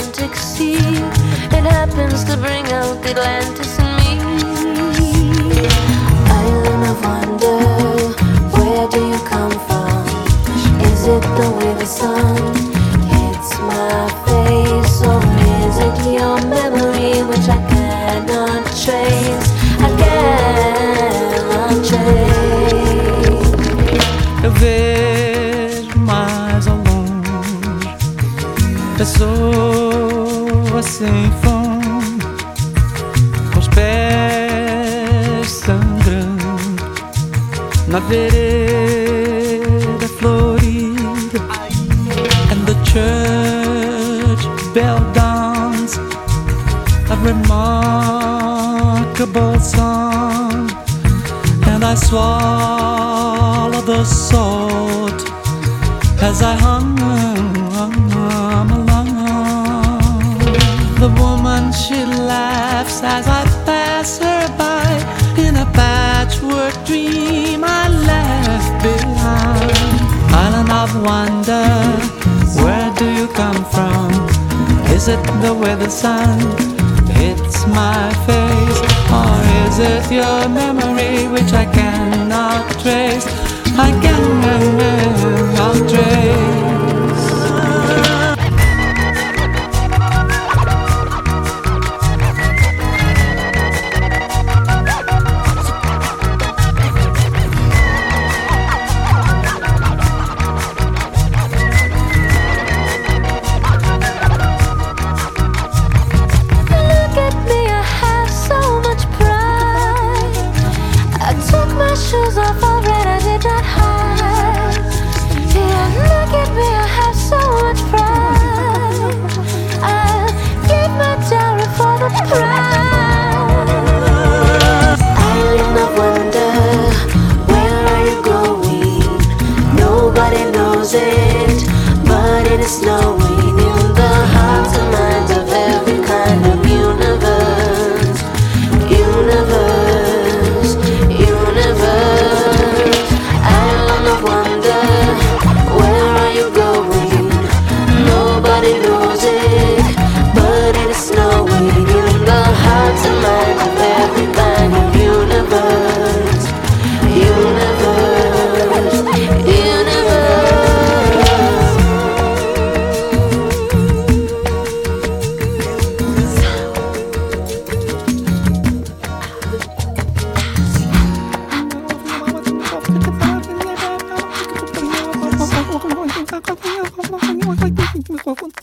Atlantic Sea. It happens to bring out Atlantis in me. Island of wonder, where do you come from? Is it the way the sun hits my face, or is it your memory which I cannot trace? I cannot trace. Eu vejo mais ao longe pessoas sem fome, com os pés sangrando na vereda florida, and the church bell downs a remarkable song, and I swallow the salt as I hum along. The woman, she laughs as I pass her by, in a patchwork dream I left behind. Island of wonder, where do you come from? Is it the way the sun hits my face, or is it your memory which I cannot trace? I cannot trace. Shoes off already, I did not hide. Yeah, look at me, I have so much pride. I'll give my dowry for the prize. Island of wonder, where are you going? Nobody knows it, but it is snowing in the hearts and minds of every kind of universe. Island of wonder, where are you going? Nobody knows it, but it is snowing in the hearts and minds of every kind of universe. Universe.